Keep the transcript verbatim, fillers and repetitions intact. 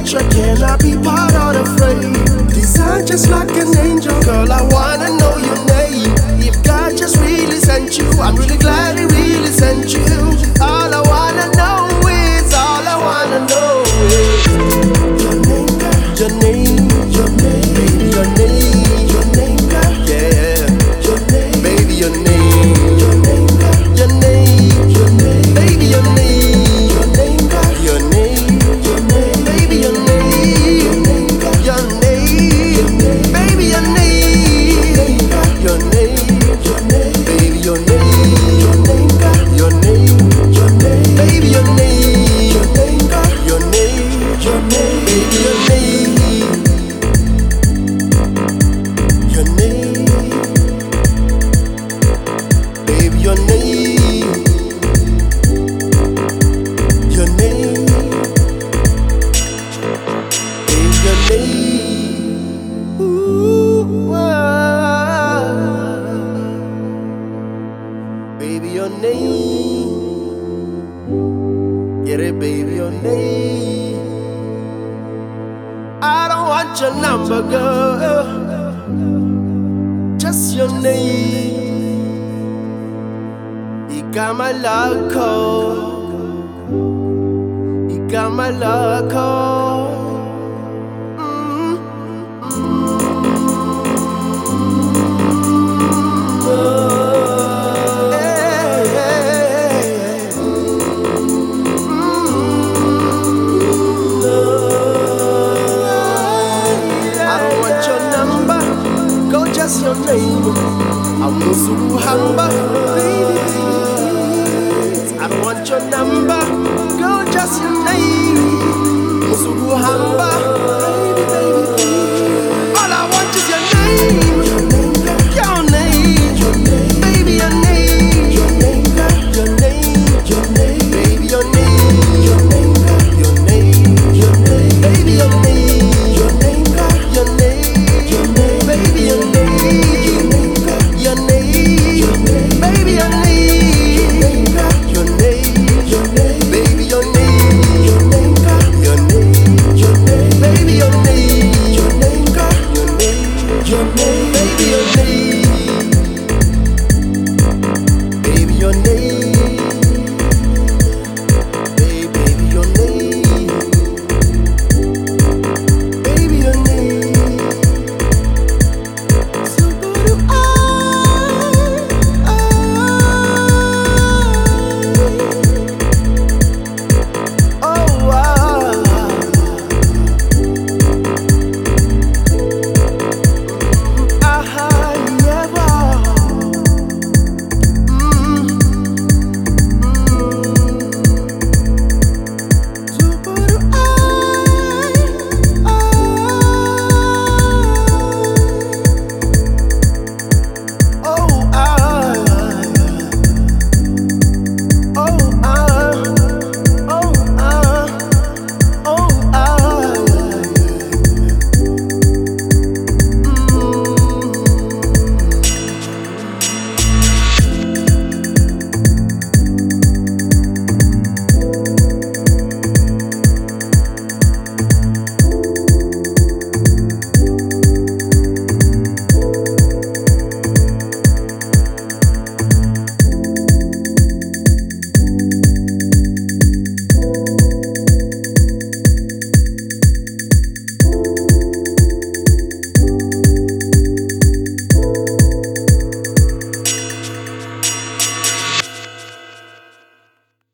picture, can I be part of the frame? Designed just like an angel, girl, I wanna know your name. If God just really sent you, I'm really glad He really sent you. All I wanna know is, all I wanna know is your name, girl. Your name, your name, baby, your name, your name, girl. Yeah, your name, baby, your name, your name, girl. Your name, your name, baby, your name, your name, girl. Your name, your name, baby, your name, your name, girl. Your name, baby, your name, your name, your name, baby, your name, your name, girl. Your name, your name, baby, your name, your name, girl. Your name, your name, baby, your name. Your name, baby, your name, your name, baby, your name. Ooh, ah, baby, your name. Get it, baby, your name. I don't want your number, girl. Just your name. You got my love code. You got my love code. Mm, mm, oh, hey, hey, hey. Mm, oh, I don't want your number. Go just your name. I'm no Suruhamba. I don't want your number.